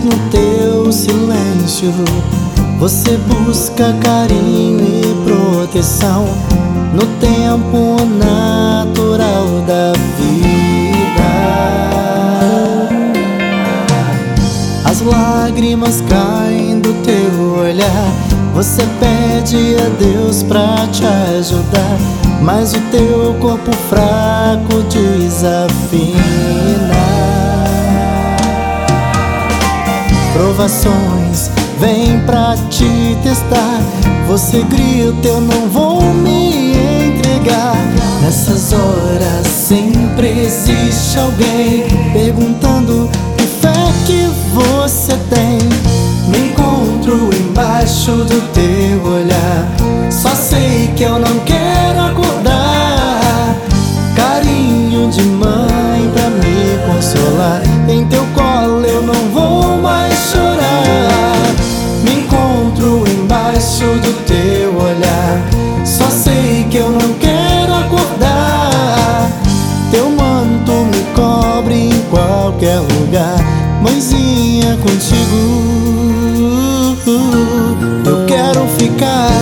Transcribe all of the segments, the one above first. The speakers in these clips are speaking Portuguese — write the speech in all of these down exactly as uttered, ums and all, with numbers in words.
no teu silêncio você busca carinho e proteção no tempo natural da vida. As lágrimas caem do teu olhar, você pede a Deus pra te ajudar, mas o teu corpo fraco desafina. Provações vêm pra te testar, você grita, eu não vou me entregar. Nessas horas sempre existe alguém perguntando que fé que você tem. Me encontro embaixo do teu olhar, só sei que eu não quero acordar. Carinho de mãe pra me consolar, em teu colo eu não vou mais chorar. Me encontro embaixo do teu olhar, só sei que eu não quero acordar. Teu manto me cobre em qualquer lugar, mãezinha, contigo eu quero ficar.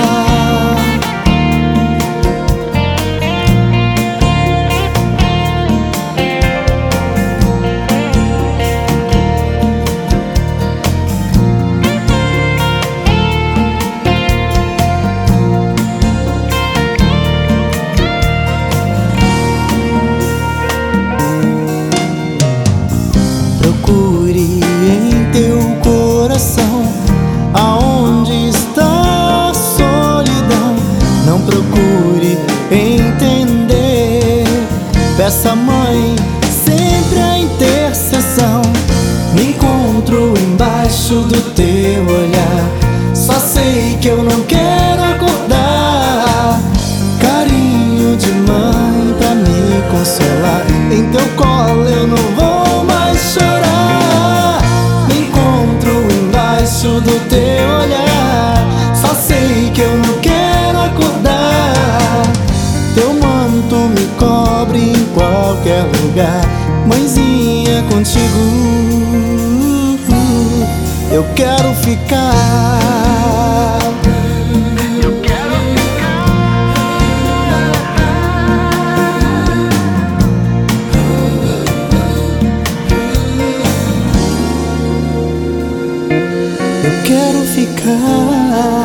Procure em teu coração aonde está a solidão. Não procure entender, peça à mãe sempre a intercessão. Me encontro embaixo do teu olhar, só sei que eu não quero acordar. Carinho de mãe pra me consolar, em teu colo eu não vou mais chorar. Me encontro embaixo do teu olhar, só sei que eu não quero acordar. Teu manto me cobre em qualquer lugar, mãezinha, contigo eu quero ficar. Eu quero ficar. Eu quero ficar.